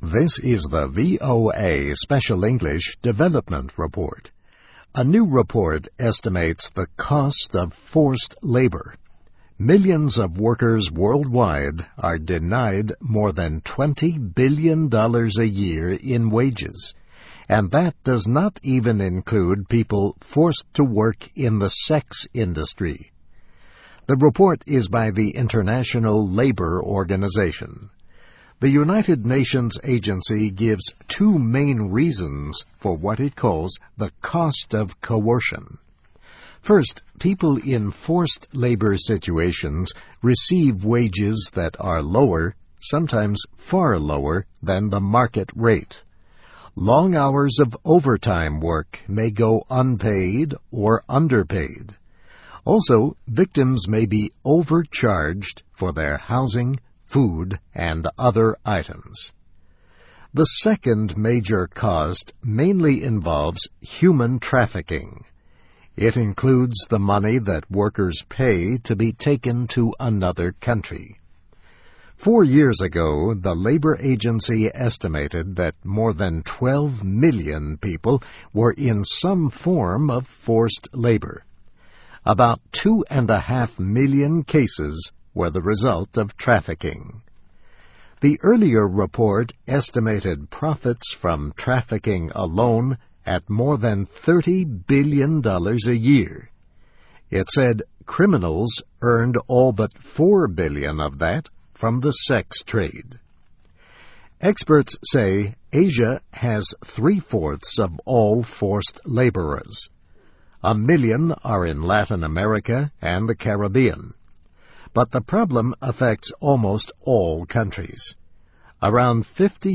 This is the VOA Special English Development Report. A new report estimates the cost of forced labor. Millions of workers worldwide are denied more than $20 billion a year in wages, and that does not even include people forced to work in the sex industry. The report is by the International Labor Organization. The United Nations agency gives two main reasons for what it calls the cost of coercion. First, people in forced labor situations receive wages that are lower, sometimes far lower, than the market rate. Long hours of overtime work may go unpaid or underpaid. Also, victims may be overcharged for their housing, food, and other items. The second major cost mainly involves human trafficking. It includes the money that workers pay to be taken to another country. 4 years ago, the labor agency estimated that more than 12 million people were in some form of forced labor. About 2.5 million cases were the result of trafficking. The earlier report estimated profits from trafficking alone at more than $30 billion a year. It said criminals earned all but $4 billion of that from the sex trade. Experts say Asia has 3/4 of all forced laborers. 1 million are in Latin America and the Caribbean. But the problem affects almost all countries. Around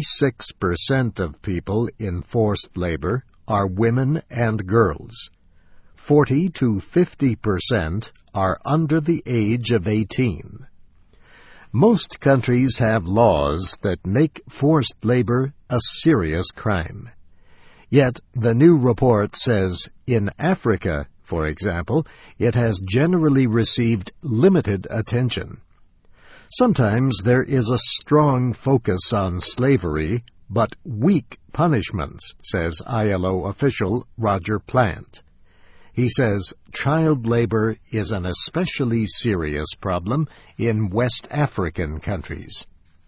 56% of people in forced labor are women and girls. 40 to 50% are under the age of 18. Most countries have laws that make forced labor a serious crime. Yet the new report says in Africa, for example, it has generally received limited attention. Sometimes there is a strong focus on slavery, but weak punishments, says ILO official Roger Plant. He says child labor is an especially serious problem in West African countries.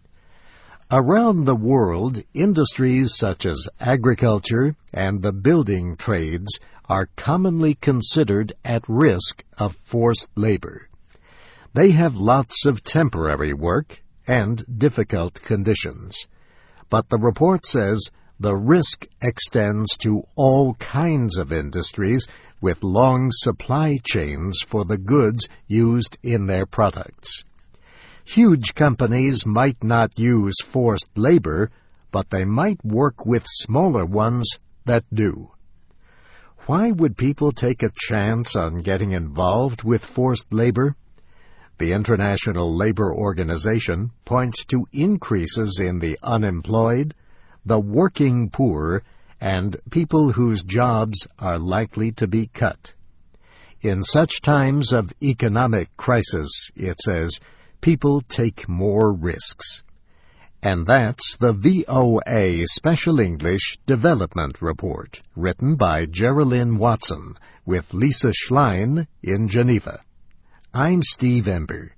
Around the world, industries such as agriculture and the building trades are commonly considered at risk of forced labor. They have lots of temporary work and difficult conditions. But the report says the risk extends to all kinds of industries with long supply chains for the goods used in their products. Huge companies might not use forced labor, but they might work with smaller ones that do. Why would people take a chance on getting involved with forced labor? The International Labor Organization points to increases in the unemployed, the working poor, and people whose jobs are likely to be cut. In such times of economic crisis, it says, people take more risks. And that's the VOA Special English Development Report, written by Geraldine Watson, with Lisa Schlein in Geneva. I'm Steve Ember.